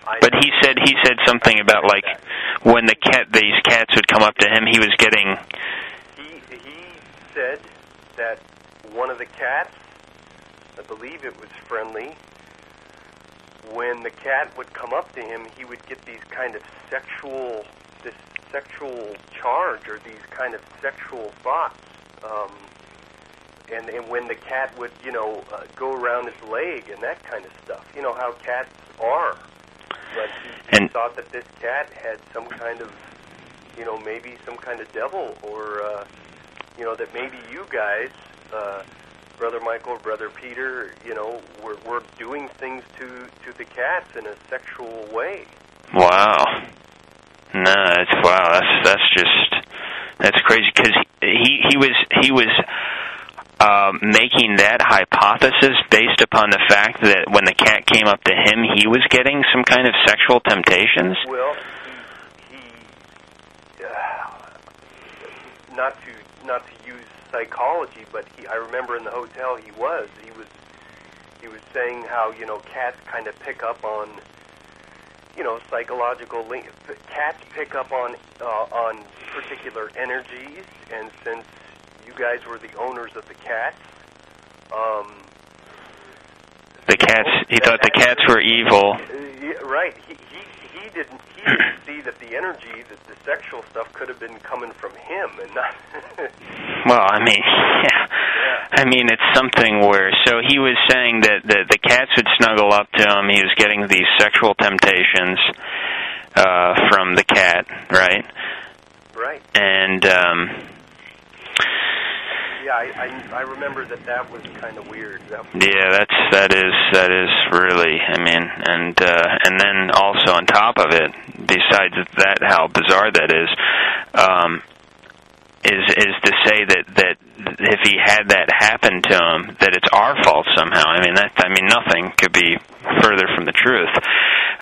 But he said something about like when these cats would come up to him, he was getting. He said that one of the cats, I believe it was Friendly, when the cat would come up to him, he would get these kind of sexual charge or these kind of sexual thoughts. And when the cat would, go around his leg and that kind of stuff. You know how cats are. But he thought that this cat had some kind of, maybe some kind of devil, or, that maybe you guys, Brother Michael, Brother Peter, were doing things to the cats in a sexual way. Wow. No, that's crazy, because he was making that hypothesis based upon the fact that when the cat came up to him, he was getting some kind of sexual temptations. Well, he not to use psychology, but I remember in the hotel he was saying how cats kind of pick up on psychological link. Cats pick up on particular energies, and since you guys were the owners of the cats. He thought the cats were evil. Right. He didn't see that the energy, that the sexual stuff, could have been coming from him and not. Well, I mean, yeah. I mean, it's something where. So he was saying that the cats would snuggle up to him. He was getting these sexual temptations from the cat, right? Right. And. Yeah, I remember that was kind of weird. Yeah, that is really. I mean, and then also on top of it, besides that, how bizarre that is to say that if he had that happen to him, that it's our fault somehow. I mean, nothing could be further from the truth.